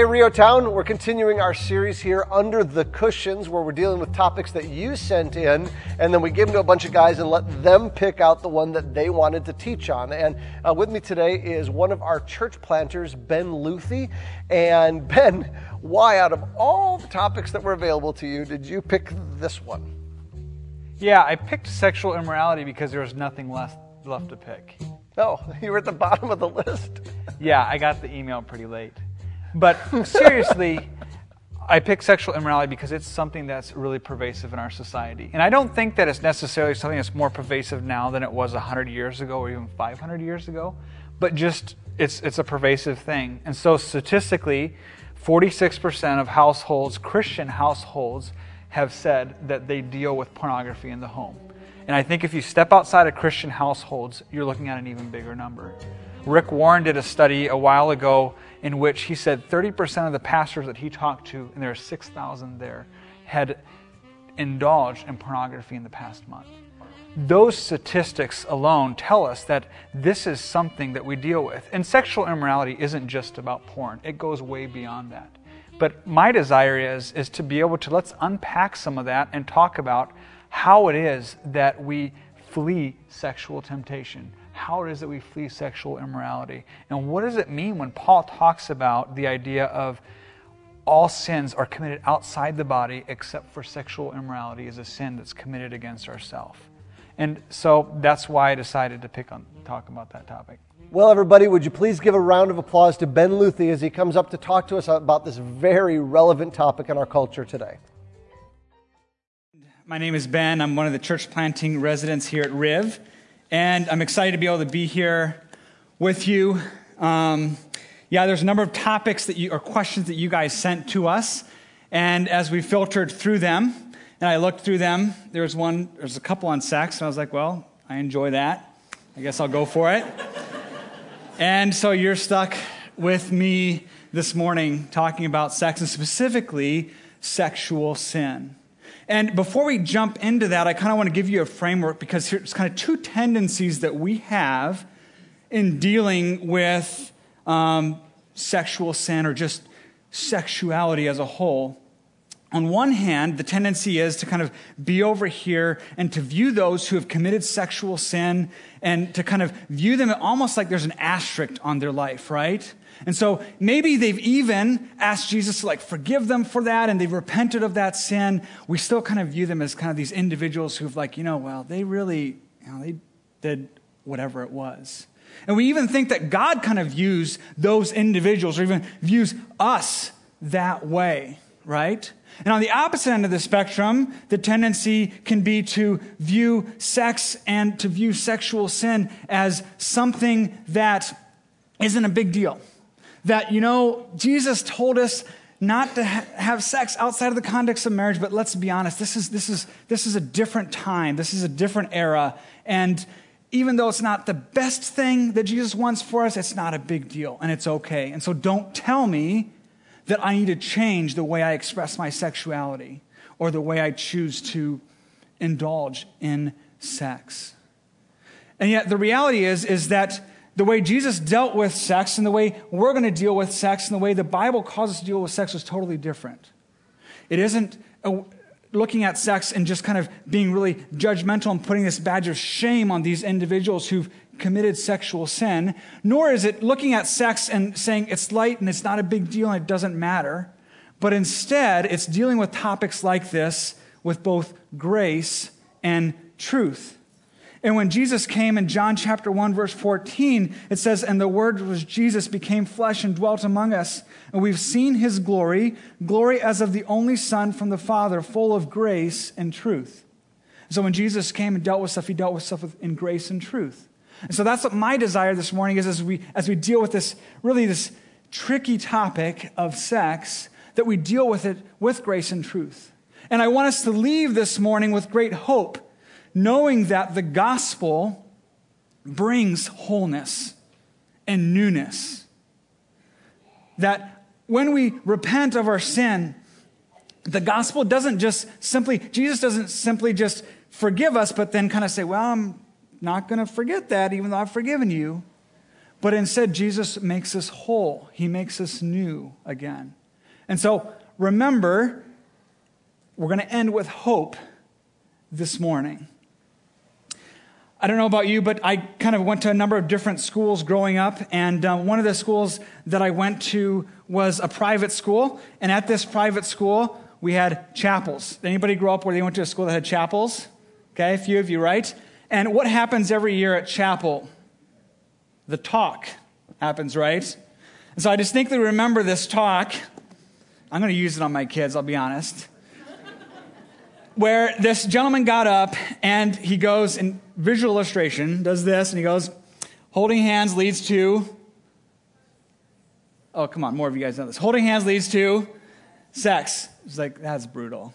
Hey, Rio Town, we're continuing our series here, Under the Cushions, where we're dealing with topics that you sent in, and then we give them to a bunch of guys and let them pick out the one that they wanted to teach on. And with me today is one of our church planters, Ben Luthi. And Ben, why, out of all the topics that were available to you, did you pick this one? Yeah, I picked sexual immorality because there was nothing left to pick. Oh, you were at the bottom of the list? Yeah, I got the email pretty late. But seriously, I picked sexual immorality because it's something that's really pervasive in our society. And I don't think that it's necessarily something that's more pervasive now than it was 100 years ago or even 500 years ago. But just, it's a pervasive thing. And so statistically, 46% of households, Christian households, have said that they deal with pornography in the home. And I think if you step outside of Christian households, you're looking at an even bigger number. Rick Warren did a study a while ago in which he said 30% of the pastors that he talked to, and there are 6,000 there, had indulged in pornography in the past month. Those statistics alone tell us that this is something that we deal with. And sexual immorality isn't just about porn. It goes way beyond that. But my desire is to be able to, let's unpack some of that and talk about how it is that we flee sexual temptation. How it is that we flee sexual immorality. And what does it mean when Paul talks about the idea of all sins are committed outside the body except for sexual immorality is a sin that's committed against ourselves. And so that's why I decided to talk about that topic. Well, everybody, would you please give a round of applause to Ben Luthi as he comes up to talk to us about this very relevant topic in our culture today. My name is Ben. I'm one of the church planting residents here at Riv. And I'm excited to be able to be here with you. There's a number of topics or questions that you guys sent to us. And as we filtered through them, and I looked through them, there's a couple on sex. And I was like, well, I enjoy that. I guess I'll go for it. And so you're stuck with me this morning talking about sex and specifically sexual sin. And before we jump into that, I kind of want to give you a framework because there's kind of two tendencies that we have in dealing with sexual sin or just sexuality as a whole. On one hand, the tendency is to kind of be over here and to view those who have committed sexual sin and to kind of view them almost like there's an asterisk on their life, right? And so maybe they've even asked Jesus to forgive them for that and they've repented of that sin. We still kind of view them as kind of these individuals who've they really, they did whatever it was. And we even think that God kind of views those individuals or even views us that way, right? And on the opposite end of the spectrum, the tendency can be to view sex and to view sexual sin as something that isn't a big deal. That, Jesus told us not to have sex outside of the context of marriage, but let's be honest, this is a different time. This is a different era. And even though it's not the best thing that Jesus wants for us, it's not a big deal, and it's okay. And so don't tell me that I need to change the way I express my sexuality or the way I choose to indulge in sex. And yet the reality is that the way Jesus dealt with sex and the way we're going to deal with sex and the way the Bible calls us to deal with sex is totally different. It isn't looking at sex and just kind of being really judgmental and putting this badge of shame on these individuals who've committed sexual sin, nor is it looking at sex and saying it's light and it's not a big deal and it doesn't matter. But instead, it's dealing with topics like this with both grace and truth. And when Jesus came in John chapter 1, verse 14, it says, "And the Word was Jesus, became flesh and dwelt among us. And we've seen His glory, glory as of the only Son from the Father, full of grace and truth." So when Jesus came and dealt with stuff, He dealt with stuff in grace and truth. And so that's what my desire this morning is as we deal with this tricky topic of sex, that we deal with it with grace and truth. And I want us to leave this morning with great hope, knowing that the gospel brings wholeness and newness. That when we repent of our sin, the gospel Jesus doesn't simply just forgive us, but then kind of say, well, I'm not going to forget that even though I've forgiven you. But instead, Jesus makes us whole. He makes us new again. And so, remember, we're going to end with hope this morning. I don't know about you, but I kind of went to a number of different schools growing up, and one of the schools that I went to was a private school, and at this private school, we had chapels. Anybody grow up where they went to a school that had chapels? Okay, a few of you, right? And what happens every year at chapel? The talk happens, right? And so I distinctly remember this talk. I'm going to use it on my kids, I'll be honest. Where this gentleman got up and he goes, in visual illustration, does this, and he goes, holding hands leads to, oh, come on, more of you guys know this. Holding hands leads to sex. It's like, that's brutal.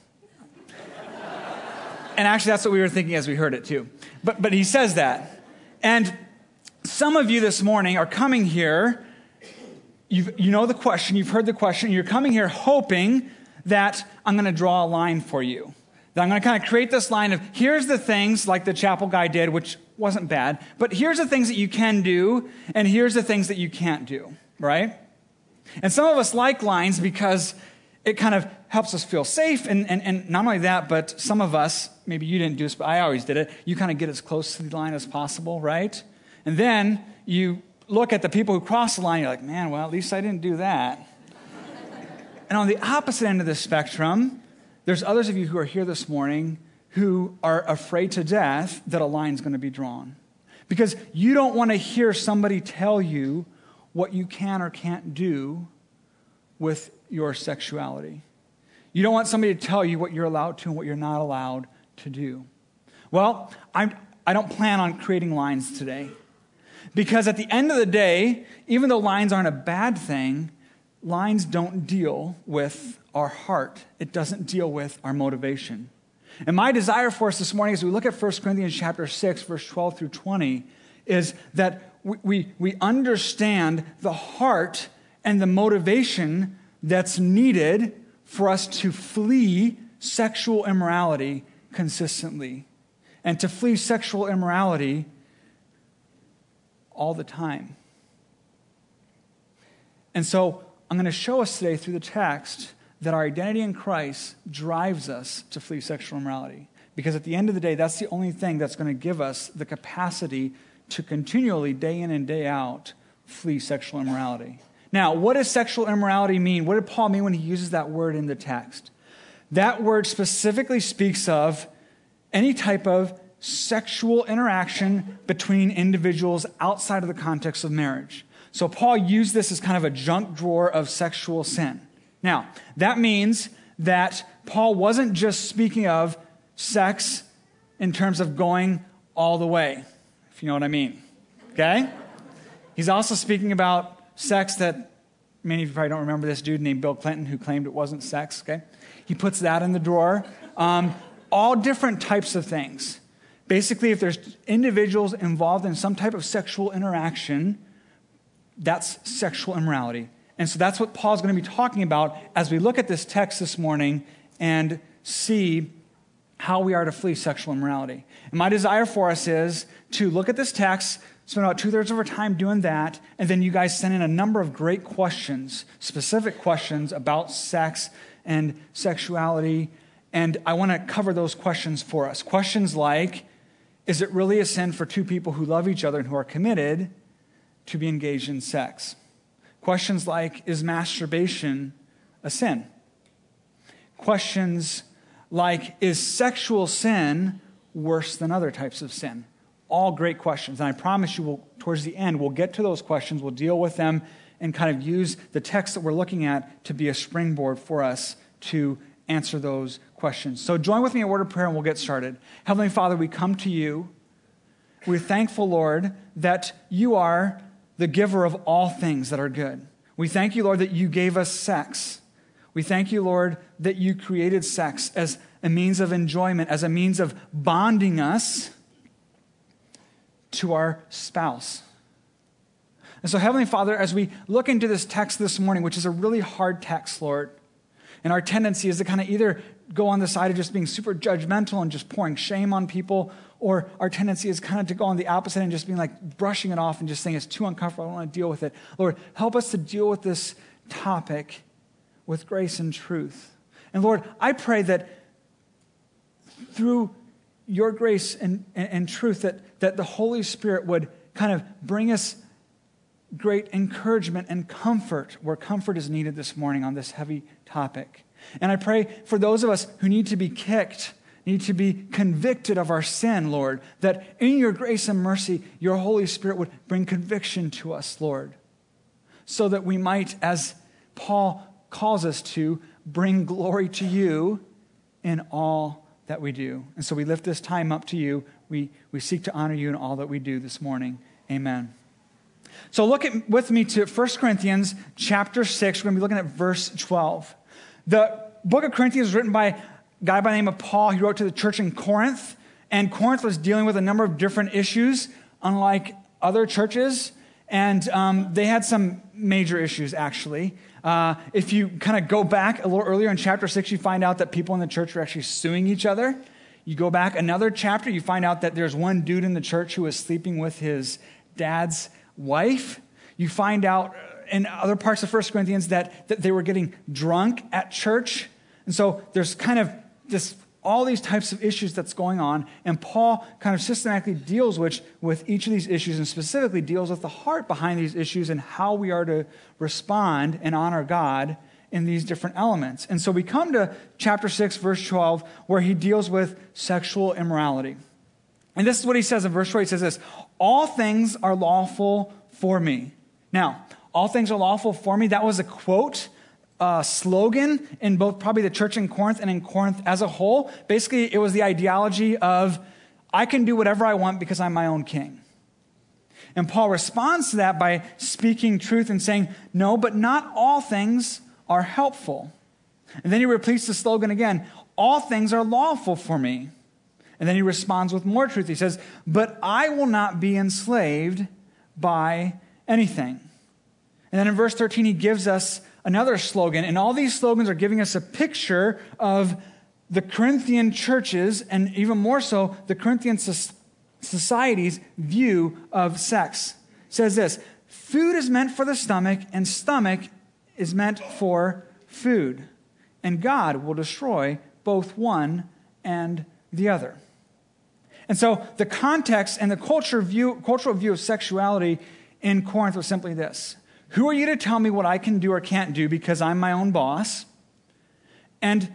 And actually, that's what we were thinking as we heard it, too. But he says that. And some of you this morning are coming here, you know the question, you've heard the question, you're coming here hoping that I'm going to draw a line for you. That I'm going to kind of create this line of, here's the things like the chapel guy did, which wasn't bad, but here's the things that you can do, and here's the things that you can't do, right? And some of us like lines because it kind of helps us feel safe, and not only that, but some of us, maybe you didn't do this, but I always did it, you kind of get as close to the line as possible, right? And then you look at the people who cross the line, you're like, man, well, at least I didn't do that. And on the opposite end of the spectrum, there's others of you who are here this morning who are afraid to death that a line's going to be drawn. Because you don't want to hear somebody tell you what you can or can't do with your sexuality. You don't want somebody to tell you what you're allowed to and what you're not allowed to do. Well, I don't plan on creating lines today. Because at the end of the day, even though lines aren't a bad thing, lines don't deal with our heart. It doesn't deal with our motivation. And my desire for us this morning as we look at 1 Corinthians chapter 6, verse 12 through 20, is that we understand the heart and the motivation that's needed for us to flee sexual immorality consistently. And to flee sexual immorality all the time. And so I'm going to show us today through the text that our identity in Christ drives us to flee sexual immorality. Because at the end of the day, that's the only thing that's going to give us the capacity to continually, day in and day out, flee sexual immorality. Now, what does sexual immorality mean? What did Paul mean when he uses that word in the text? That word specifically speaks of any type of sexual interaction between individuals outside of the context of marriage. So Paul used this as kind of a junk drawer of sexual sin. Now, that means that Paul wasn't just speaking of sex in terms of going all the way, if you know what I mean. Okay? He's also speaking about sex that many of you probably don't remember this dude named Bill Clinton who claimed it wasn't sex. Okay? He puts that in the drawer. All different types of things. Basically, if there's individuals involved in some type of sexual interaction, that's sexual immorality. And so that's what Paul's going to be talking about as we look at this text this morning and see how we are to flee sexual immorality. And my desire for us is to look at this text, spend about 2/3 of our time doing that, and then you guys send in a number of great questions, specific questions about sex and sexuality, and I want to cover those questions for us. Questions like, is it really a sin for two people who love each other and who are committed to be engaged in sex? Questions like, is masturbation a sin? Questions like, is sexual sin worse than other types of sin? All great questions. And I promise you, towards the end, we'll get to those questions, we'll deal with them, and kind of use the text that we're looking at to be a springboard for us to answer those questions. So join with me in a word of prayer and we'll get started. Heavenly Father, we come to you. We're thankful, Lord, that you are the giver of all things that are good. We thank you, Lord, that you gave us sex. We thank you, Lord, that you created sex as a means of enjoyment, as a means of bonding us to our spouse. And so, Heavenly Father, as we look into this text this morning, which is a really hard text, Lord, And our tendency is to kind of either go on the side of just being super judgmental and just pouring shame on people, or our tendency is kind of to go on the opposite and just being like brushing it off and just saying it's too uncomfortable, I don't want to deal with it. Lord, help us to deal with this topic with grace and truth. And Lord, I pray that through your grace and truth that the Holy Spirit would kind of bring us great encouragement and comfort where comfort is needed this morning on this heavy topic. And I pray for those of us who need to be kicked, need to be convicted of our sin, Lord, that in your grace and mercy, your Holy Spirit would bring conviction to us, Lord, so that we might, as Paul calls us to, bring glory to you in all that we do. And so we lift this time up to you. We seek to honor you in all that we do this morning. Amen. So look with me to 1 Corinthians chapter 6. We're going to be looking at verse 12. The book of Corinthians was written by a guy by the name of Paul. He wrote to the church in Corinth. And Corinth was dealing with a number of different issues, unlike other churches. And they had some major issues, actually. If you kind of go back a little earlier in chapter 6, you find out that people in the church were actually suing each other. You go back another chapter, you find out that there's one dude in the church who was sleeping with his dad's wife. You find out in other parts of 1 Corinthians that they were getting drunk at church. And so there's kind of all these types of issues that's going on. And Paul kind of systematically deals with each of these issues and specifically deals with the heart behind these issues and how we are to respond and honor God in these different elements. And so we come to chapter 6, verse 12, where he deals with sexual immorality. And this is what he says in verse 12. He says this: all things are lawful for me. Now, all things are lawful for me. That was a quote, slogan in both probably the church in Corinth and in Corinth as a whole. Basically, it was the ideology of, I can do whatever I want because I'm my own king. And Paul responds to that by speaking truth and saying, no, but not all things are helpful. And then he repeats the slogan again, all things are lawful for me. And then he responds with more truth. He says, but I will not be enslaved by anything. And then in verse 13, he gives us another slogan. And all these slogans are giving us a picture of the Corinthian churches, and even more so, the Corinthian society's view of sex. It says this: food is meant for the stomach, and stomach is meant for food. And God will destroy both one and the other. And so the context and the cultural view of sexuality in Corinth was simply this: who are you to tell me what I can do or can't do because I'm my own boss? And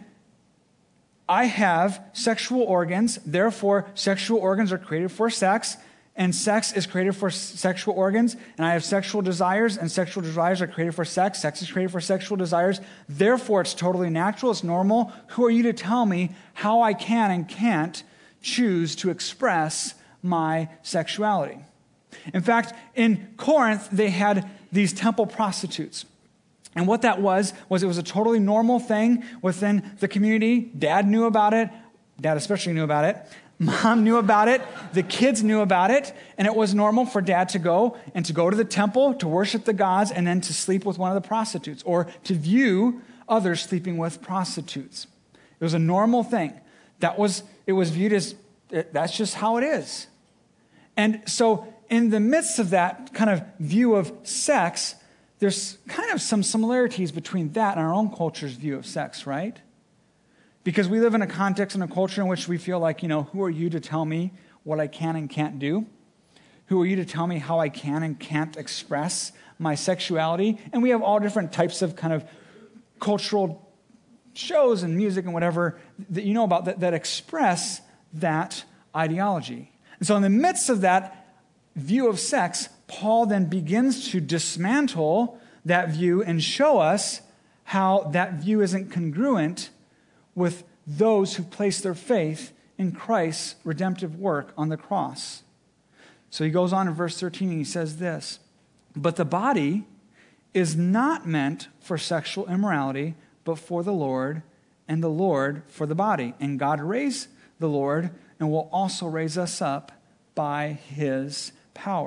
I have sexual organs, therefore sexual organs are created for sex, and sex is created for sexual organs, and I have sexual desires, and sexual desires are created for sex. Sex is created for sexual desires. Therefore, it's totally natural, it's normal. Who are you to tell me how I can and can't choose to express my sexuality? In fact, in Corinth, they had these temple prostitutes. And what that was it was a totally normal thing within the community. Dad knew about it. Dad especially knew about it. Mom knew about it. The kids knew about it. And it was normal for dad to go to the temple to worship the gods and then to sleep with one of the prostitutes or to view others sleeping with prostitutes. It was a normal thing. It was viewed as, that's just how it is. And so in the midst of that kind of view of sex, there's kind of some similarities between that and our own culture's view of sex, right? Because we live in a context and a culture in which we feel like, who are you to tell me what I can and can't do? Who are you to tell me how I can and can't express my sexuality? And we have all different types of kind of cultural shows and music and whatever that you know about that express that ideology. And so in the midst of that view of sex, Paul then begins to dismantle that view and show us how that view isn't congruent with those who place their faith in Christ's redemptive work on the cross. So he goes on in verse 13 and he says this: but the body is not meant for sexual immorality, but for the Lord, and the Lord for the body. And God raised the Lord and will also raise us up by his power.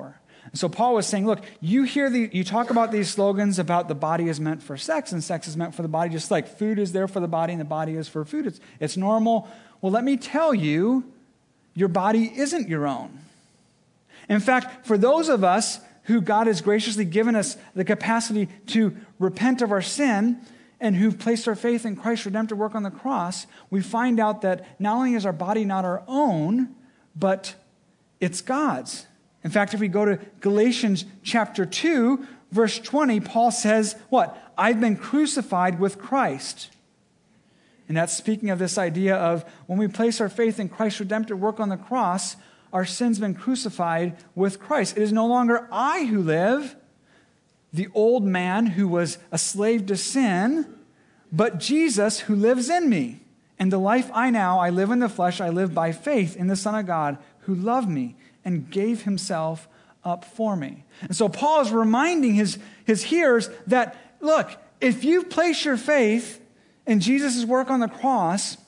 So Paul was saying, look, you talk about these slogans about the body is meant for sex and sex is meant for the body, just like food is there for the body and the body is for food. It's normal. Well, let me tell you, your body isn't your own. In fact, for those of us who God has graciously given us the capacity to repent of our sin and who've placed our faith in Christ's redemptive work on the cross, we find out that not only is our body not our own, but it's God's. In fact, if we go to Galatians chapter 2, verse 20, Paul says, what? I've been crucified with Christ. And that's speaking of this idea of when we place our faith in Christ's redemptive work on the cross, our sin's been crucified with Christ. It is no longer I who live, the old man who was a slave to sin, but Jesus who lives in me. And the life I live in the flesh, I live by faith in the Son of God who loved me and gave himself up for me. And so Paul is reminding his hearers that, look, if you place your faith in Jesus' work on the cross,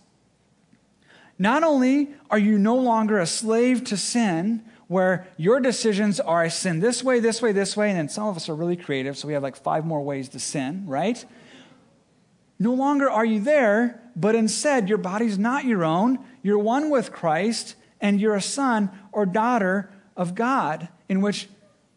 not only are you no longer a slave to sin, where your decisions are, I sin this way, this way, this way, and then some of us are really creative, so we have like 5 more ways to sin, right? No longer are you there, but instead your body's not your own. You're one with Christ, and you're a son or daughter of God, in which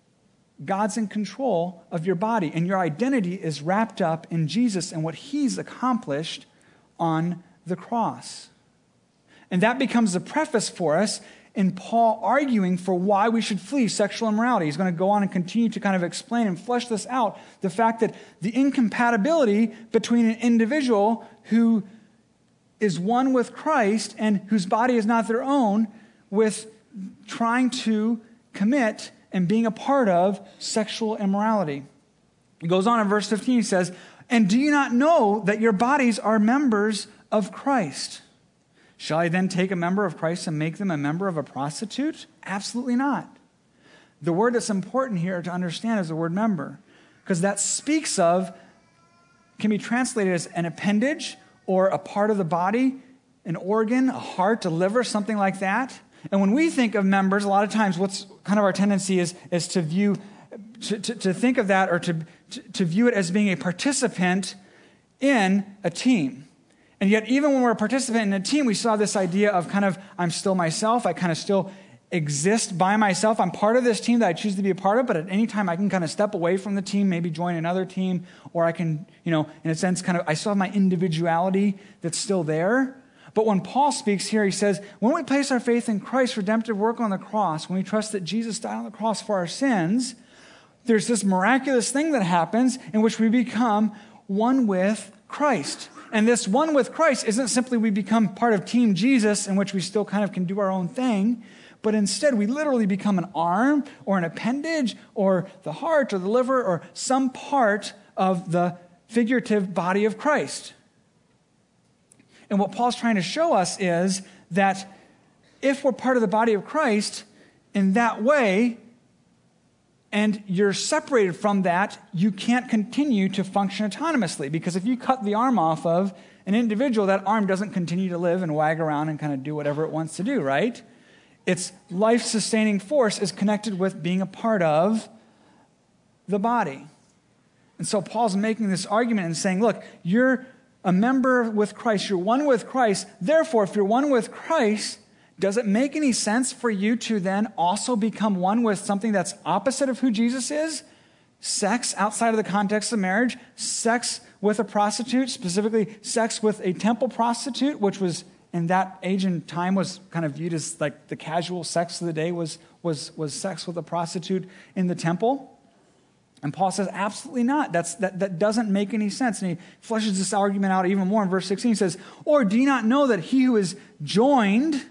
God's in control of your body, and your identity is wrapped up in Jesus and what he's accomplished on the cross. And that becomes the preface for us in Paul arguing for why we should flee sexual immorality. He's going to go on and continue to kind of explain and flesh this out, the fact that the incompatibility between an individual who is one with Christ and whose body is not their own with trying to commit and being a part of sexual immorality. He goes on in verse 15, he says, and do you not know that your bodies are members of Christ? Shall I then take a member of Christ and make them a member of a prostitute? Absolutely not. The word that's important here to understand is the word member, because that speaks of, can be translated as an appendage or a part of the body, an organ, a heart, a liver, something like that. And when we think of members, a lot of times what's kind of our tendency is to view, to think of that or to view it as being a participant in a team. And yet, even when we're a participant in a team, we saw this idea of kind of, I'm still myself. I kind of still exist by myself. I'm part of this team that I choose to be a part of, but at any time I can kind of step away from the team, maybe join another team, or I can, in a sense, kind of, I still have my individuality that's still there. But when Paul speaks here, he says, when we place our faith in Christ's redemptive work on the cross, when we trust that Jesus died on the cross for our sins, there's this miraculous thing that happens in which we become one with Christ. And this one with Christ isn't simply we become part of Team Jesus, in which we still kind of can do our own thing, but instead we literally become an arm or an appendage or the heart or the liver or some part of the figurative body of Christ. And what Paul's trying to show us is that if we're part of the body of Christ in that way, and you're separated from that, you can't continue to function autonomously. Because if you cut the arm off of an individual, that arm doesn't continue to live and wag around and kind of do whatever it wants to do, right? Its life-sustaining force is connected with being a part of the body. And so Paul's making this argument and saying, look, you're a member with Christ. You're one with Christ. Therefore, if you're one with Christ, does it make any sense for you to then also become one with something that's opposite of who Jesus is? Sex outside of the context of marriage, sex with a prostitute, specifically sex with a temple prostitute, which was in that age and time was kind of viewed as like the casual sex of the day was sex with a prostitute in the temple. And Paul says, absolutely not. That doesn't make any sense. And he fleshes this argument out even more in verse 16. He says, or do you not know that he who is joined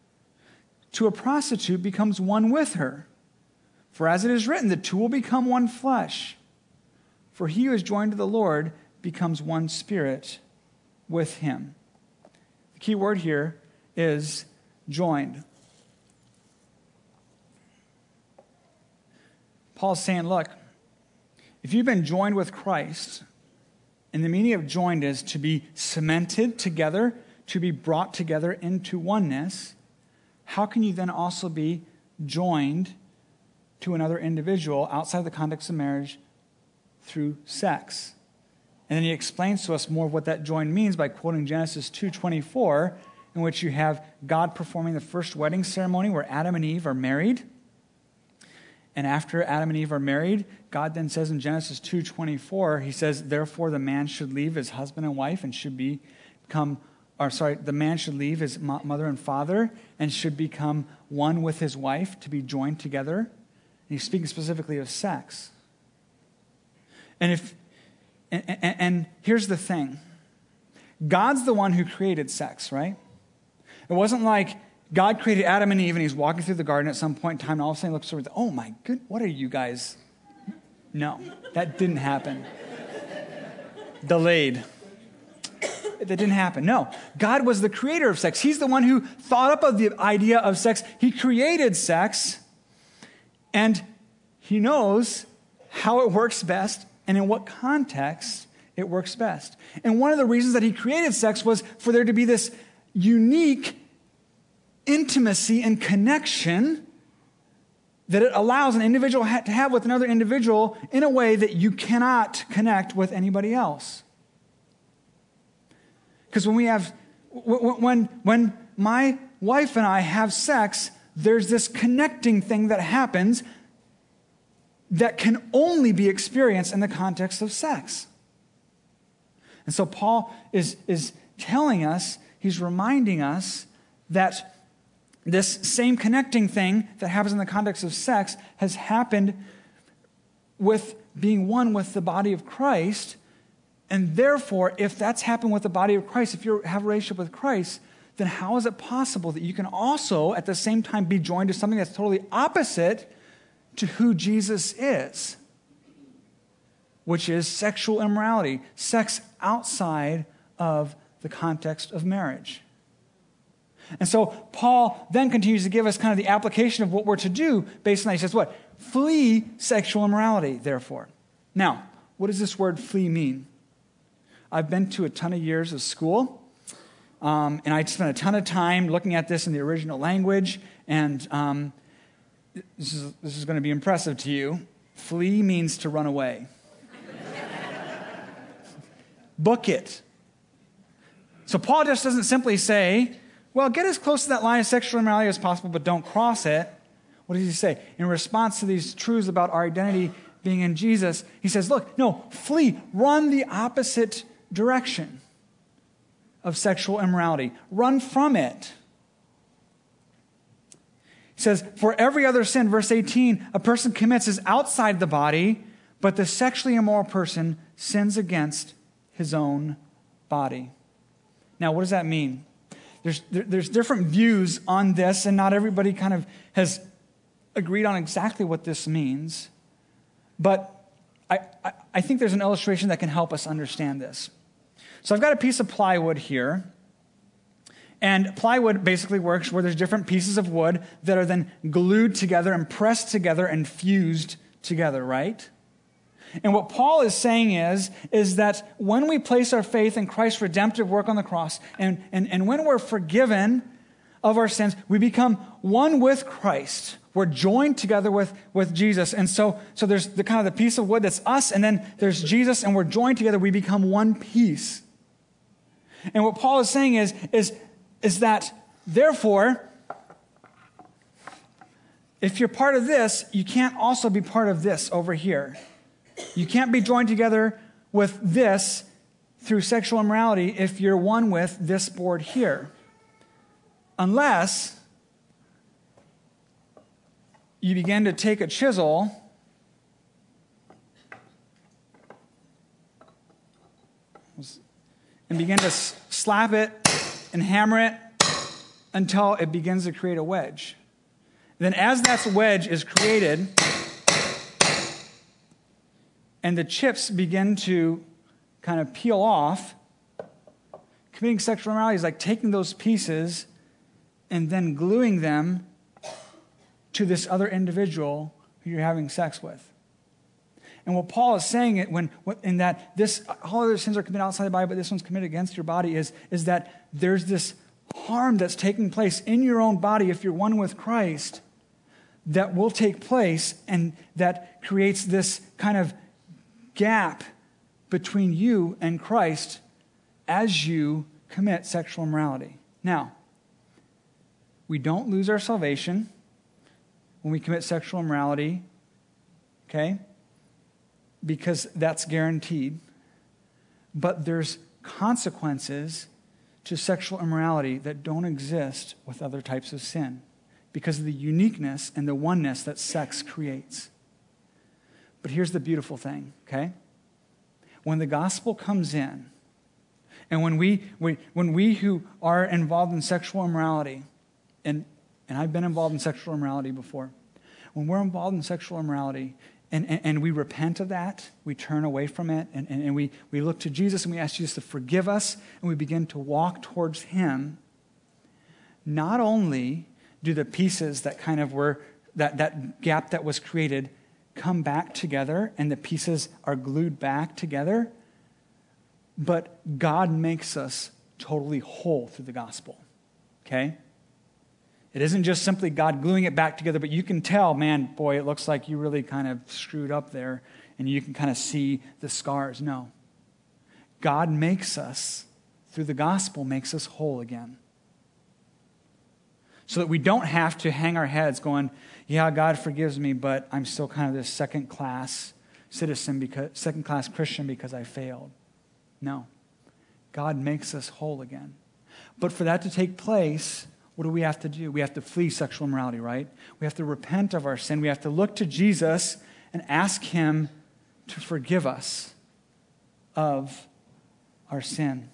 to a prostitute becomes one with her? For as it is written, the two will become one flesh. For he who is joined to the Lord becomes one spirit with him. The key word here is joined. Paul's saying, look, if you've been joined with Christ, and the meaning of joined is to be cemented together, to be brought together into oneness, how can you then also be joined to another individual outside the context of marriage through sex. And then he explains to us more of what that join means by quoting Genesis 2:24, in which you have God performing the first wedding ceremony where Adam and Eve are married. And after Adam and Eve are married, God then says in Genesis 2:24, he says, therefore the man should leave his husband and wife and the man should leave his mother and father and should become one with his wife to be joined together. And he's speaking specifically of sex. And here's the thing. God's the one who created sex, right? It wasn't like God created Adam and Eve and he's walking through the garden at some point in time and all of a sudden he looks over and says, oh my good, what are you guys? No, that didn't happen. Delayed. That didn't happen. No, God was the creator of sex. He's the one who thought up of the idea of sex. He created sex and he knows how it works best and in what context it works best. And one of the reasons that he created sex was for there to be this unique intimacy and connection that it allows an individual to have with another individual in a way that you cannot connect with anybody else. Because when my wife and I have sex, there's this connecting thing that happens that can only be experienced in the context of sex. And so Paul is telling us, he's reminding us that this same connecting thing that happens in the context of sex has happened with being one with the body of Christ. And therefore, if that's happened with the body of Christ, if you have a relationship with Christ, then how is it possible that you can also at the same time be joined to something that's totally opposite to who Jesus is, which is sexual immorality, sex outside of the context of marriage? And so Paul then continues to give us kind of the application of what we're to do based on that. He says what? Flee sexual immorality, therefore. Now, what does this word flee mean? I've been to a ton of years of school, and I spent a ton of time looking at this in the original language, and this is going to be impressive to you. Flee means to run away. Book it. So Paul just doesn't simply say, well, get as close to that line of sexual immorality as possible, but don't cross it. What does he say? In response to these truths about our identity being in Jesus, he says, look, no, flee, run the opposite direction of sexual immorality. Run from it. He says, for every other sin, verse 18, a person commits is outside the body, but the sexually immoral person sins against his own body. Now, what does that mean? There's different views on this, and not everybody kind of has agreed on exactly what this means. But I think there's an illustration that can help us understand this. So I've got a piece of plywood here. And plywood basically works where there's different pieces of wood that are then glued together and pressed together and fused together, right? And what Paul is saying is that when we place our faith in Christ's redemptive work on the cross, and when we're forgiven of our sins, we become one with Christ. We're joined together with Jesus. And so there's the kind of the piece of wood that's us, and then there's Jesus, and we're joined together. We become one piece. And what Paul is saying is that, therefore, if you're part of this, you can't also be part of this over here. You can't be joined together with this through sexual immorality if you're one with this board here. Unless you begin to take a chisel and begin to slap it and hammer it until it begins to create a wedge. Then as that wedge is created and the chips begin to kind of peel off, committing sexual immorality is like taking those pieces and then gluing them to this other individual who you're having sex with. And what Paul is saying in that this all other sins are committed outside the body, but this one's committed against your body is that there's this harm that's taking place in your own body if you're one with Christ that will take place and that creates this kind of gap between you and Christ as you commit sexual immorality. Now, we don't lose our salvation when we commit sexual immorality, okay? Because that's guaranteed. But there's consequences to sexual immorality that don't exist with other types of sin because of the uniqueness and the oneness that sex creates. But here's the beautiful thing, okay? When the gospel comes in, and when we who are involved in sexual immorality, and I've been involved in sexual immorality before, when we're involved in sexual immorality and we repent of that, we turn away from it, and we look to Jesus and we ask Jesus to forgive us, and we begin to walk towards him, not only do the pieces that kind of were, that gap that was created come back together and the pieces are glued back together, but God makes us totally whole through the gospel, okay? It isn't just simply God gluing it back together, but you can tell, man, boy, it looks like you really kind of screwed up there, and you can kind of see the scars. No. God makes us, through the gospel, makes us whole again. So that we don't have to hang our heads going, yeah, God forgives me, but I'm still kind of this second-class citizen, second-class Christian because I failed. No. God makes us whole again. But for that to take place, what do we have to do? We have to flee sexual immorality, right? We have to repent of our sin. We have to look to Jesus and ask him to forgive us of our sin.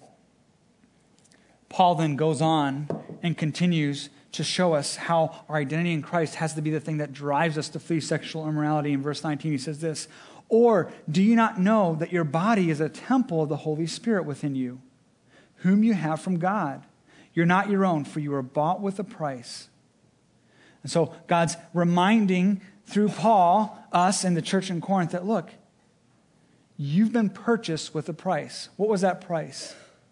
Paul then goes on and continues to show us how our identity in Christ has to be the thing that drives us to flee sexual immorality. In verse 19, he says this, "Or do you not know that your body is a temple of the Holy Spirit within you, whom you have from God? You're not your own, for you were bought with a price." And so God's reminding through Paul, us and the church in Corinth, that look, you've been purchased with a price. What was that price?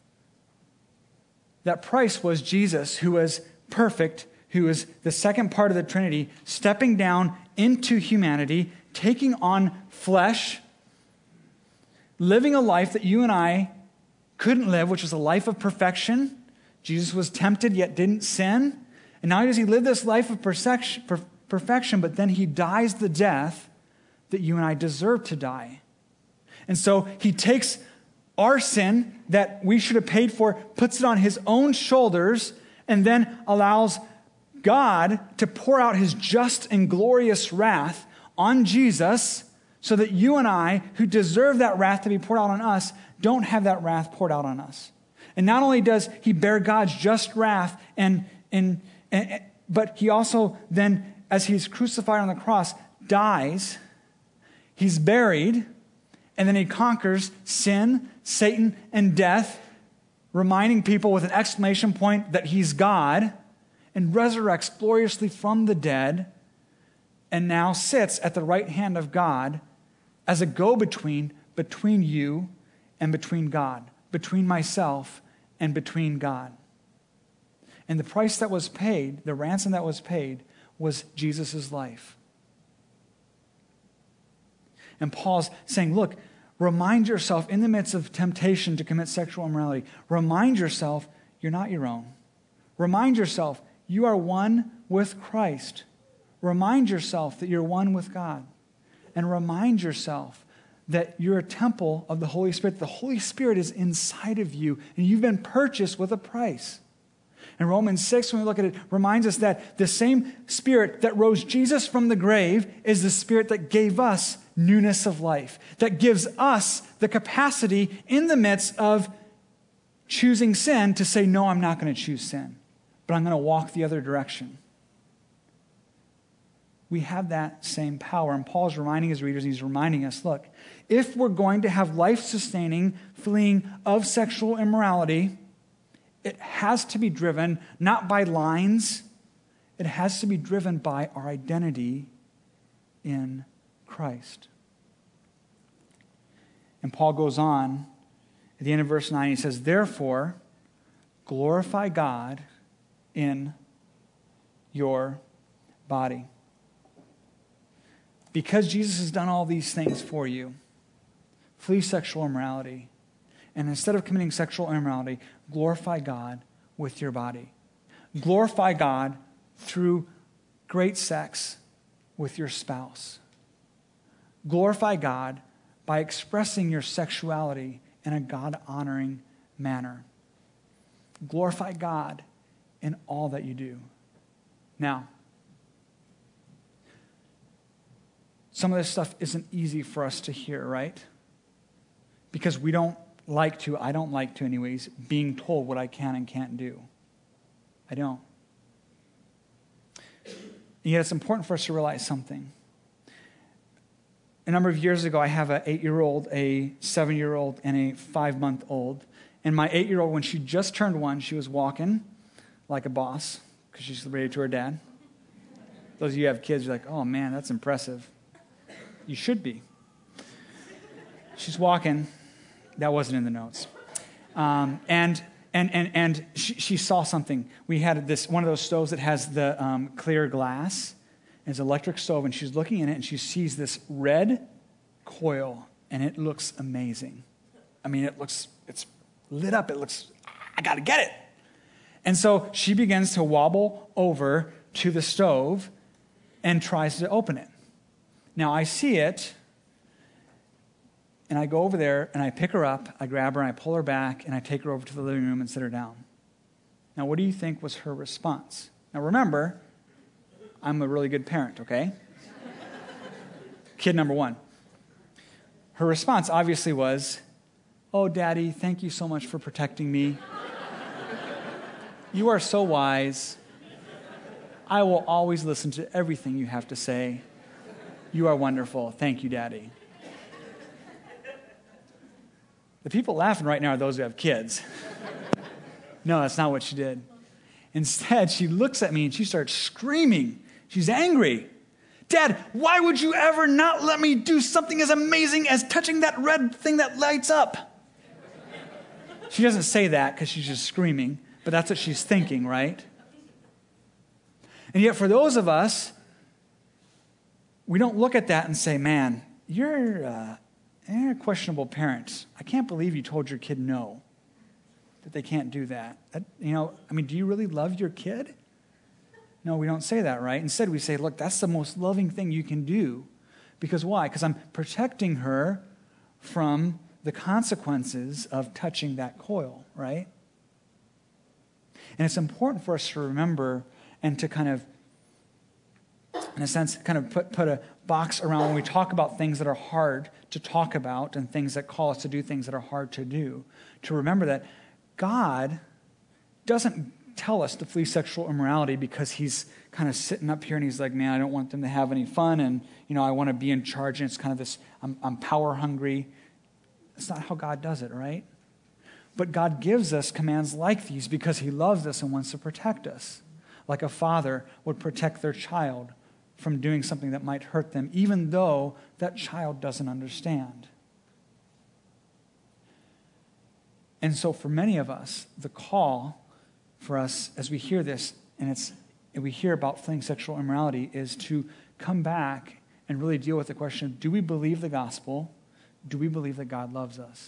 That price was Jesus, who was perfect, who is the second part of the Trinity, stepping down into humanity, taking on flesh, living a life that you and I couldn't live, which was a life of perfection. Jesus was tempted yet didn't sin. And not only does he live this life of perfection, but then he dies the death that you and I deserve to die. And so he takes our sin that we should have paid for, puts it on his own shoulders, and then allows God to pour out his just and glorious wrath on Jesus so that you and I, who deserve that wrath to be poured out on us, don't have that wrath poured out on us. And not only does he bear God's just wrath, but he also then, as he's crucified on the cross, dies, he's buried, and then he conquers sin, Satan, and death, reminding people with an exclamation point that he's God, and resurrects gloriously from the dead, and now sits at the right hand of God as a go-between between you and between God, between myself and between God. And the price that was paid, the ransom that was paid, was Jesus' life. And Paul's saying, look, remind yourself in the midst of temptation to commit sexual immorality, remind yourself you're not your own. Remind yourself you are one with Christ. Remind yourself that you're one with God. And remind yourself that you're a temple of the Holy Spirit. The Holy Spirit is inside of you, and you've been purchased with a price. And Romans 6, when we look at it, reminds us that the same Spirit that rose Jesus from the grave is the Spirit that gave us newness of life, that gives us the capacity in the midst of choosing sin to say, no, I'm not going to choose sin, but I'm going to walk the other direction. We have that same power. And Paul's reminding his readers, he's reminding us, look, if we're going to have life-sustaining fleeing of sexual immorality, it has to be driven not by lines, it has to be driven by our identity in Christ. And Paul goes on at the end of verse 9, he says, therefore, glorify God in your body. because Jesus has done all these things for you, flee sexual immorality. And instead of committing sexual immorality, glorify God with your body. Glorify God through great sex with your spouse. Glorify God by expressing your sexuality in a God-honoring manner. Glorify God in all that you do. Now, some of this stuff isn't easy for us to hear, right? Because we don't like to, I don't like to anyways, being told what I can and can't do. I don't. And yet it's important for us to realize something. A number of years ago, I have an 8-year-old, a 7-year-old, and a 5-month-old. And my 8-year-old, when she just turned 1, she was walking like a boss because she's related to her dad. Those of you who have kids, you're like, oh man, that's impressive. You should be. She's walking. That wasn't in the notes. And she saw something. We had one of those stoves that has the clear glass. It's an electric stove, and she's looking in it, and she sees this red coil, and it looks amazing. I mean, it's lit up. It looks, I got to get it. And so she begins to wobble over to the stove and tries to open it. Now, I see it, and I go over there, and I pick her up, I grab her, and I pull her back, and I take her over to the living room and sit her down. Now, what do you think was her response? Now, remember, I'm a really good parent, okay? Kid number 1. Her response obviously was, oh, Daddy, thank you so much for protecting me. You are so wise. I will always listen to everything you have to say. You are wonderful. Thank you, Daddy. The people laughing right now are those who have kids. No, that's not what she did. Instead, she looks at me and she starts screaming. She's angry. Dad, why would you ever not let me do something as amazing as touching that red thing that lights up? She doesn't say that because she's just screaming, but that's what she's thinking, right? And yet for those of us, we don't look at that and say, man, you're a questionable parent. I can't believe you told your kid no, that they can't do that. Do you really love your kid? No, we don't say that, right? Instead, we say, look, that's the most loving thing you can do. Because why? Because I'm protecting her from the consequences of touching that coil, right? And it's important for us to remember and to kind of, in a sense, kind of put a box around when we talk about things that are hard to talk about and things that call us to do things that are hard to do, to remember that God doesn't tell us to flee sexual immorality because he's kind of sitting up here and he's like, man, I don't want them to have any fun, and I want to be in charge, and it's kind of this, I'm power hungry. That's not how God does it, right? But God gives us commands like these because he loves us and wants to protect us, like a father would protect their child from doing something that might hurt them, even though that child doesn't understand. And so for many of us, the call for us as we hear this, and we hear about fleeing sexual immorality, is to come back and really deal with the question of, do we believe the gospel? Do we believe that God loves us?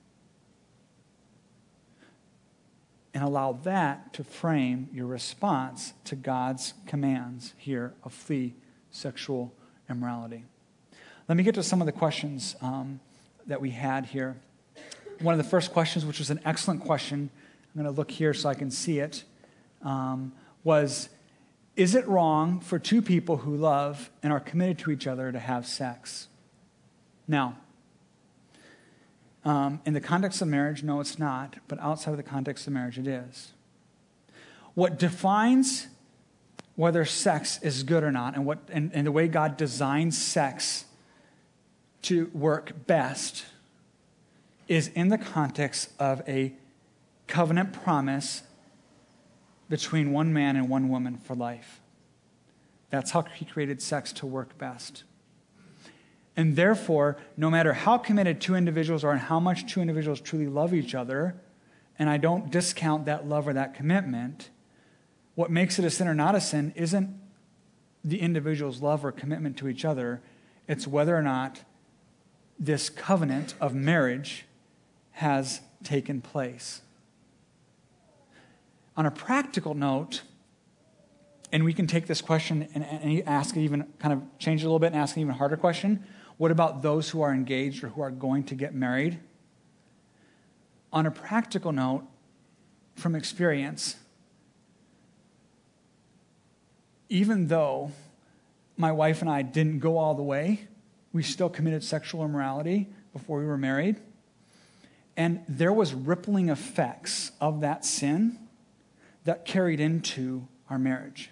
And allow that to frame your response to God's commands here of flee sexual immorality. Let me get to some of the questions that we had here. One of the first questions, which was an excellent question, I'm going to look here so I can see it, was, is it wrong for two people who love and are committed to each other to have sex? Now, in the context of marriage, no, it's not, but outside of the context of marriage, it is. What defines whether sex is good or not, and the way God designs sex to work best, is in the context of a covenant promise between one man and one woman for life. That's how he created sex to work best. And therefore, no matter how committed two individuals are and how much two individuals truly love each other, and I don't discount that love or that commitment, what makes it a sin or not a sin isn't the individual's love or commitment to each other. It's whether or not this covenant of marriage has taken place. On a practical note, and we can take this question and ask it even, kind of change it a little bit and ask an even harder question. What about those who are engaged or who are going to get married? On a practical note, from experience, even though my wife and I didn't go all the way, we still committed sexual immorality before we were married. And there was rippling effects of that sin that carried into our marriage.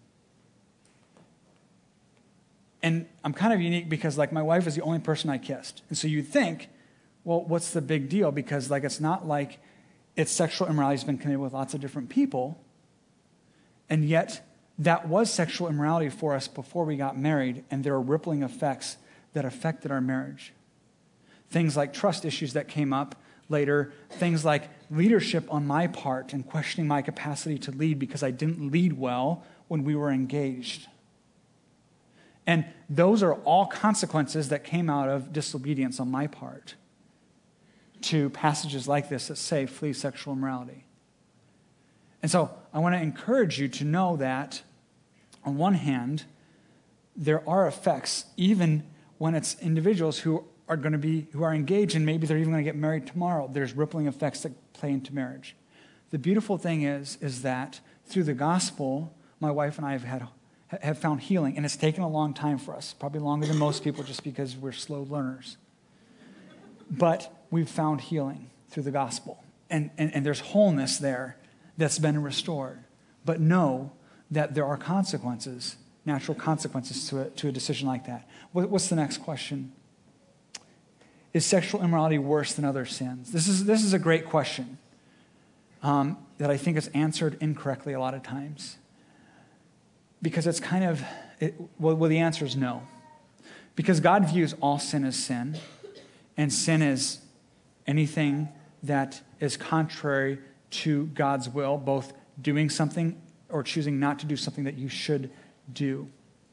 And I'm kind of unique because, like, my wife is the only person I kissed. And so you'd think, well, what's the big deal? Because, like, it's not like it's sexual immorality has been committed with lots of different people. And yet, that was sexual immorality for us before we got married, and there are rippling effects that affected our marriage. Things like trust issues that came up later, things like leadership on my part and questioning my capacity to lead because I didn't lead well when we were engaged. And those are all consequences that came out of disobedience on my part to passages like this that say, flee sexual immorality. And so I want to encourage you to know that, on one hand, there are effects, even when it's individuals who are engaged and maybe they're even going to get married tomorrow. There's rippling effects that play into marriage. The beautiful thing is that through the gospel, my wife and I have found healing, and it's taken a long time for us, probably longer than most people just because we're slow learners. But we've found healing through the gospel, and there's wholeness there that's been restored. But know that there are consequences, natural consequences to a decision like that. What's the next question? Is sexual immorality worse than other sins? This is a great question that I think is answered incorrectly a lot of times. Because it's kind of, the answer is no. Because God views all sin as sin, and sin is anything that is contrary to God's will, both doing something or choosing not to do something that you should do.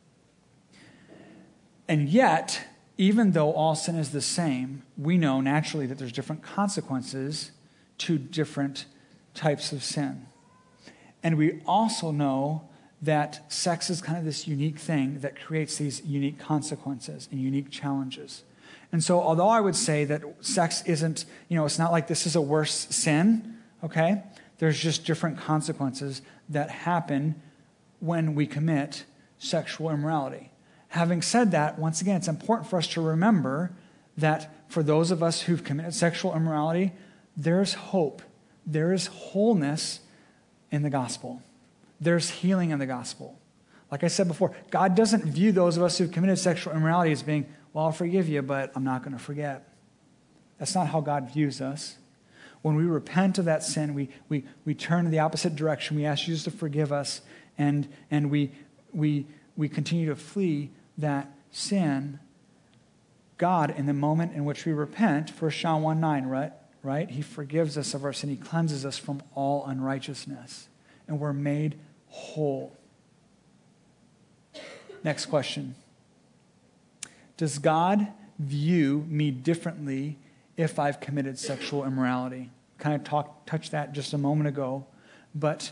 And yet, even though all sin is the same, we know naturally that there's different consequences to different types of sin. And we also know that sex is kind of this unique thing that creates these unique consequences and unique challenges. And so although I would say that sex isn't, it's not like this is a worse sin, okay? There's just different consequences that happen when we commit sexual immorality. Having said that, once again, it's important for us to remember that for those of us who've committed sexual immorality, there's hope. There is wholeness in the gospel. There's healing in the gospel. Like I said before, God doesn't view those of us who've committed sexual immorality as being, well, I'll forgive you, but I'm not going to forget. That's not how God views us. When we repent of that sin, we turn in the opposite direction. We ask Jesus to forgive us, and we continue to flee that sin. God, in the moment in which we repent, 1 John 1:9, right? He forgives us of our sin. He cleanses us from all unrighteousness. And we're made whole. Next question. Does God view me differently if I've committed sexual immorality? Kind of touched that just a moment ago, but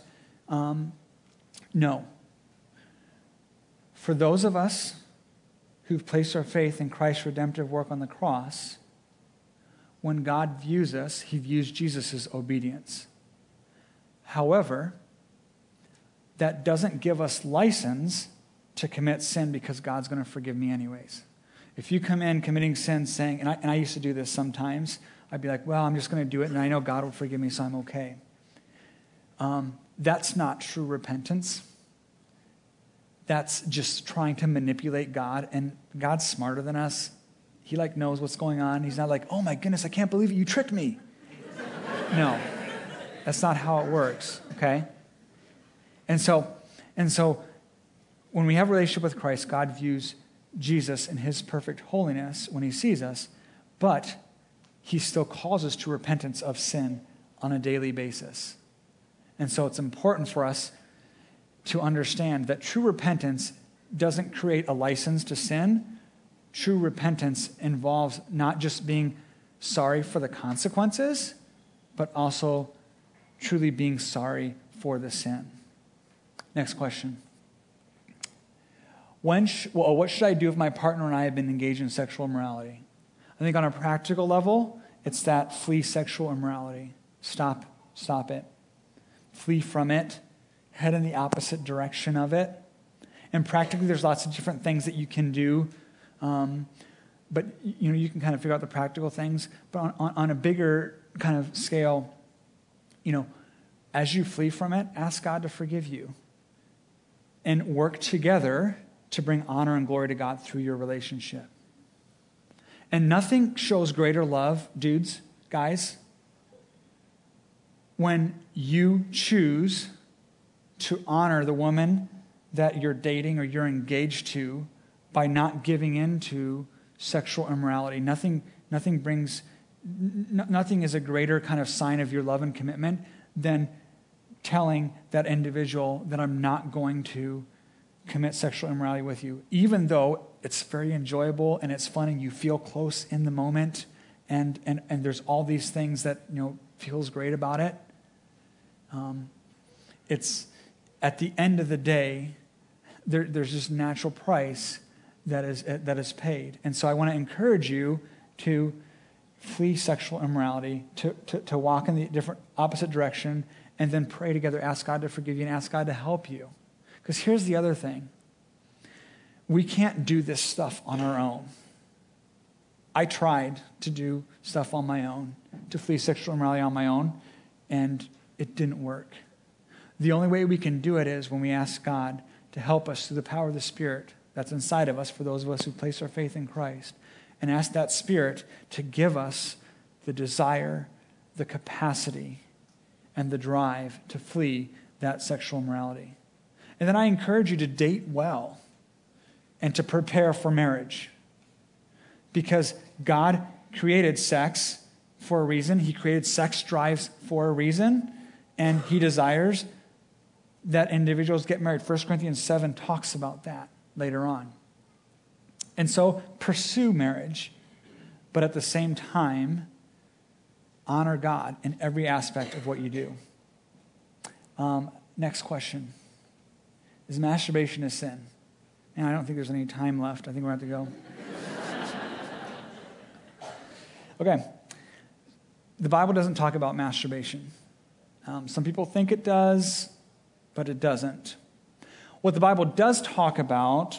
no. For those of us who've placed our faith in Christ's redemptive work on the cross, when God views us, he views Jesus' obedience. However, that doesn't give us license to commit sin because God's going to forgive me anyways. If you come in committing sin saying, and I used to do this sometimes, I'd be like, well, I'm just going to do it, and I know God will forgive me, so I'm okay. That's not true repentance. That's just trying to manipulate God, and God's smarter than us. He knows what's going on. He's not like, oh my goodness, I can't believe it, you tricked me. No, that's not how it works, okay? And so when we have a relationship with Christ, God views Jesus in his perfect holiness when he sees us, but he still calls us to repentance of sin on a daily basis. And so it's important for us to understand that true repentance doesn't create a license to sin, true repentance involves not just being sorry for the consequences, but also truly being sorry for the sin. Next question. What should I do if my partner and I have been engaged in sexual immorality? I think on a practical level, it's that flee sexual immorality. Stop it. Flee from it. Head in the opposite direction of it. And practically, there's lots of different things that you can do. But you can kind of figure out the practical things. But on a bigger kind of scale, as you flee from it, ask God to forgive you. And work together to bring honor and glory to God through your relationship. And nothing shows greater love, dudes, guys, when you choose to honor the woman that you're dating or you're engaged to by not giving in to sexual immorality. Nothing is a greater kind of sign of your love and commitment than telling that individual that I'm not going to commit sexual immorality with you, even though it's very enjoyable and it's fun and you feel close in the moment and there's all these things that feels great about it. It's at the end of the day, there's this natural price that is paid, and so I want to encourage you to flee sexual immorality, to walk in the different opposite direction, and then pray together, ask God to forgive you, and ask God to help you. Because here's the other thing. We can't do this stuff on our own. I tried to do stuff on my own, to flee sexual immorality on my own, and it didn't work. The only way we can do it is when we ask God to help us through the power of the Spirit that's inside of us for those of us who place our faith in Christ, and ask that Spirit to give us the desire, the capacity, and the drive to flee that sexual immorality. And then I encourage you to date well and to prepare for marriage. Because God created sex for a reason. He created sex drives for a reason. And He desires that individuals get married. 1 Corinthians 7 talks about that later on. And so pursue marriage, but at the same time, honor God in every aspect of what you do. Next question. Is masturbation a sin? And I don't think there's any time left. I think we're going to have to go. Okay. The Bible doesn't talk about masturbation. Some people think it does, but it doesn't. What the Bible does talk about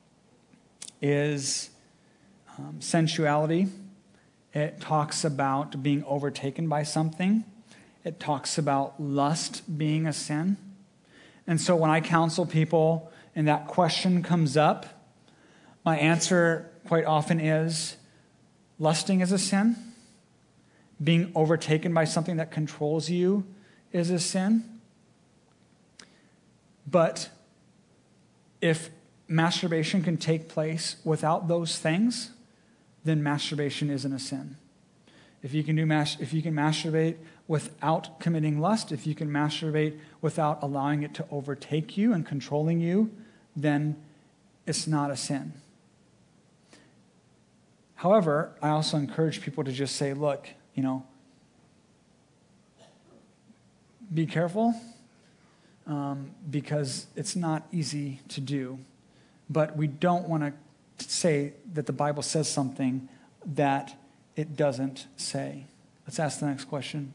is sensuality. It talks about being overtaken by something. It talks about lust being a sin. And so when I counsel people and that question comes up, my answer quite often is lusting is a sin. Being overtaken by something that controls you is a sin. But if masturbation can take place without those things, then masturbation isn't a sin. If you can masturbate without committing lust, if you can masturbate without allowing it to overtake you and controlling you, then it's not a sin. However, I also encourage people to just say, look, be careful, because it's not easy to do. But we don't want to say that the Bible says something that it doesn't say. Let's ask the next question.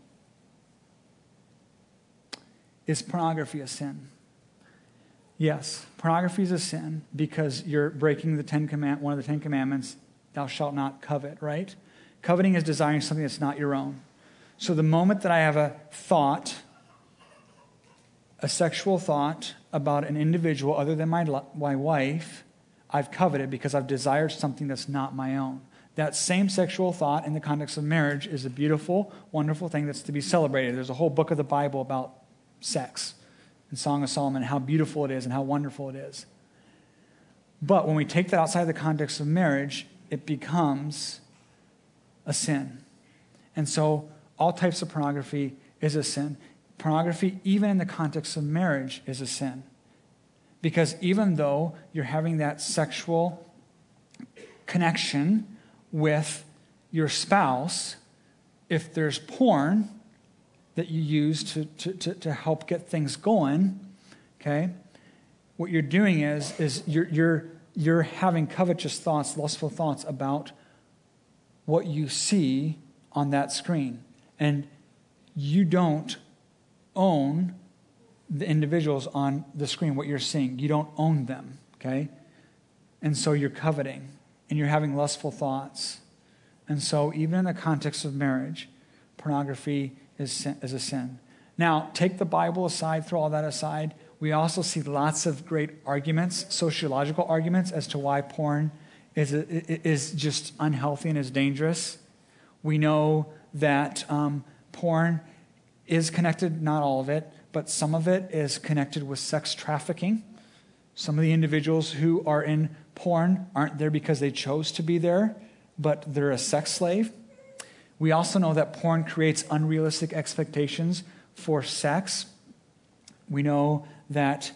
Is pornography a sin? Yes, pornography is a sin because you're breaking one of the Ten Commandments, thou shalt not covet, right? Coveting is desiring something that's not your own. So the moment that I have a sexual thought about an individual other than my wife, I've coveted because I've desired something that's not my own. That same sexual thought in the context of marriage is a beautiful, wonderful thing that's to be celebrated. There's a whole book of the Bible about sex in Song of Solomon, how beautiful it is and how wonderful it is. But when we take that outside the context of marriage, it becomes a sin. And so all types of pornography is a sin. Pornography, even in the context of marriage, is a sin. Because even though you're having that sexual connection with your spouse, if there's porn that you use to help get things going, okay, what you're doing is you're having covetous thoughts, lustful thoughts about what you see on that screen. And you don't own the individuals on the screen, what you're seeing. You don't own them, okay? And so you're coveting, and you're having lustful thoughts. And so even in the context of marriage, pornography is a sin. Now, take the Bible aside, throw all that aside. We also see lots of great arguments, sociological arguments, as to why porn is just unhealthy and is dangerous. We know that porn is connected, not all of it, but some of it is connected with sex trafficking. Some of the individuals who are in porn aren't there because they chose to be there, but they're a sex slave. We also know that porn creates unrealistic expectations for sex. We know that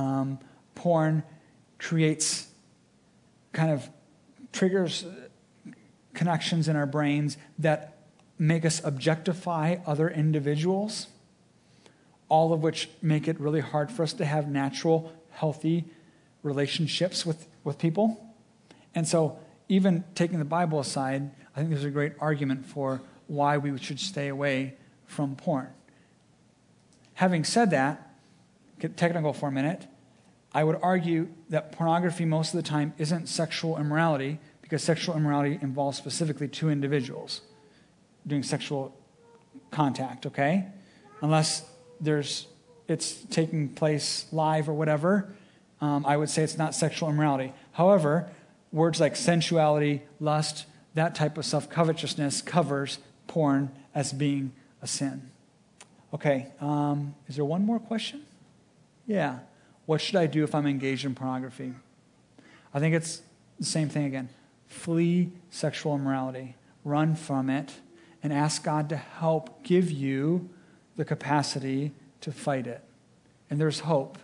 porn creates kind of triggers connections in our brains that make us objectify other individuals, all of which make it really hard for us to have natural, healthy relationships with people. And so even taking the Bible aside, I think there's a great argument for why we should stay away from porn. Having said that, get technical for a minute, I would argue that pornography most of the time isn't sexual immorality, because sexual immorality involves specifically two individuals doing sexual contact, okay? Unless it's taking place live or whatever, I would say it's not sexual immorality. However, words like sensuality, lust, that type of stuff, covetousness, covers porn as being a sin. Okay, is there one more question? Yeah. What should I do if I'm engaged in pornography? I think it's the same thing again. Flee sexual immorality. Run from it and ask God to help give you the capacity to fight it. And there's hope.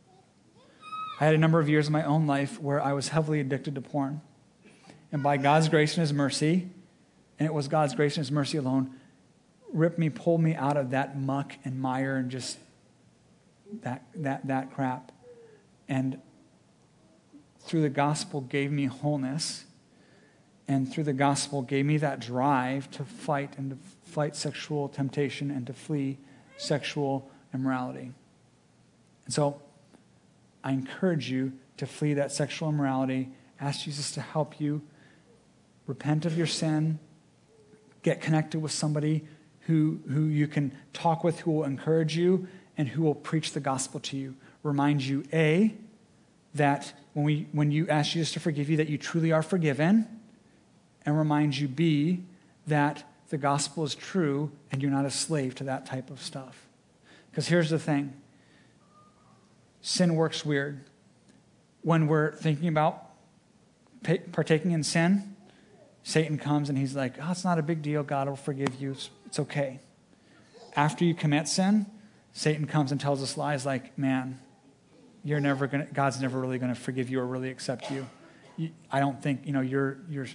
I had a number of years in my own life where I was heavily addicted to porn. And by God's grace and His mercy, and it was God's grace and His mercy alone, pulled me out of that muck and mire and just that crap. And through the gospel gave me wholeness. And through the gospel gave me that drive to fight sexual temptation and to flee sexual immorality. And so I encourage you to flee that sexual immorality. Ask Jesus to help you. Repent of your sin. Get connected with somebody who you can talk with, who will encourage you, and who will preach the gospel to you. Remind you, A, that when you ask Jesus to forgive you, that you truly are forgiven. And remind you, B, that the gospel is true and you're not a slave to that type of stuff. Because here's the thing. Sin works weird. When we're thinking about partaking in sin, Satan comes and he's like, oh, it's not a big deal. God will forgive you. It's okay. After you commit sin, Satan comes and tells us lies like, man, God's never really going to forgive you or really accept you. I don't think, you're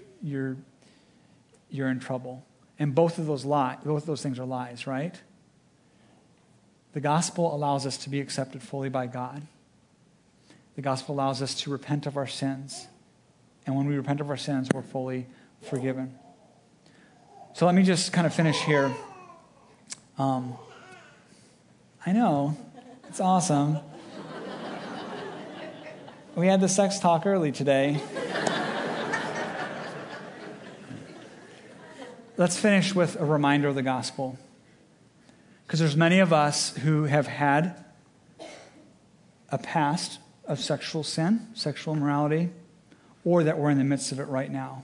in trouble. And both of those things are lies, right? The gospel allows us to be accepted fully by God. The gospel allows us to repent of our sins. And when we repent of our sins, we're fully forgiven. So let me just kind of finish here. I know, it's awesome. We had the sex talk early today. Let's finish with a reminder of the gospel. Because there's many of us who have had a past of sexual sin, sexual immorality, or that we're in the midst of it right now.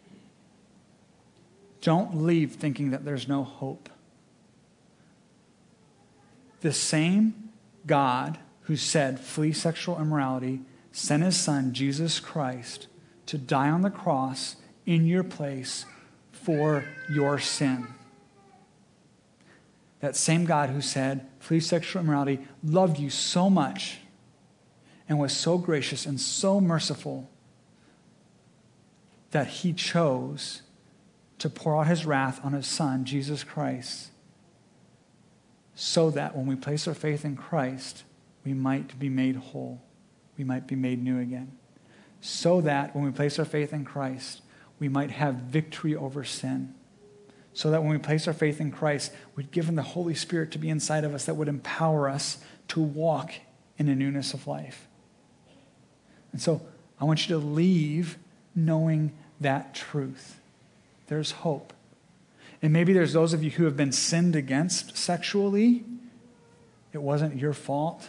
Don't leave thinking that there's no hope. The same God who said, flee sexual immorality, sent His Son, Jesus Christ, to die on the cross in your place for your sin. That same God who said, flee sexual immorality, loved you so much and was so gracious and so merciful that he chose to pour out his wrath on his Son, Jesus Christ, so that when we place our faith in Christ, we might be made whole. We might be made new again. So that when we place our faith in Christ, we might have victory over sin. So that when we place our faith in Christ, we'd given the Holy Spirit to be inside of us that would empower us to walk in a newness of life. And so I want you to leave knowing that truth. There's hope. And maybe there's those of you who have been sinned against sexually. It wasn't your fault.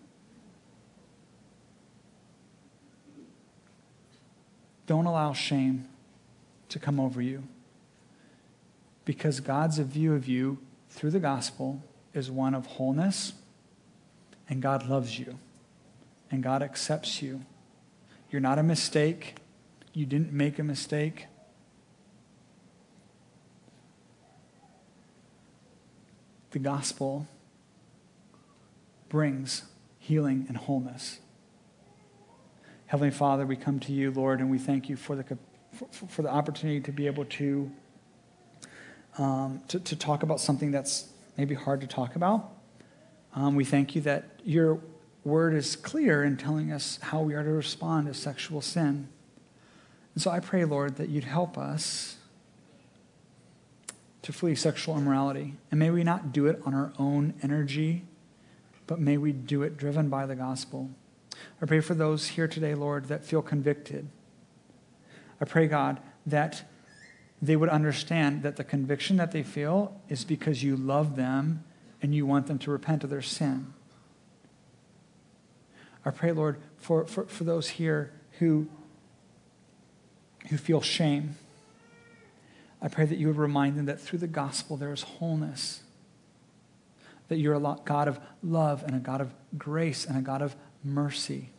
Don't allow shame to come over you. Because God's view of you through the gospel is one of wholeness, and God loves you, and God accepts you. You're not a mistake. You didn't make a mistake. The gospel brings healing and wholeness. Heavenly Father, we come to you, Lord, and we thank you for the opportunity to be able to talk about something that's maybe hard to talk about. We thank you that your word is clear in telling us how we are to respond to sexual sin. And so I pray, Lord, that you'd help us to flee sexual immorality. And may we not do it on our own energy, but may we do it driven by the gospel. I pray for those here today, Lord, that feel convicted. I pray, God, that they would understand that the conviction that they feel is because you love them and you want them to repent of their sin. I pray, Lord, for those here who feel shame. I pray that you would remind them that through the gospel there is wholeness, that you're a God of love and a God of grace and a God of mercy.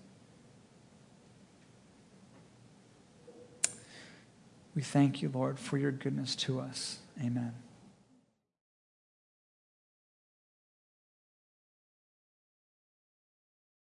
We thank you, Lord, for your goodness to us. Amen.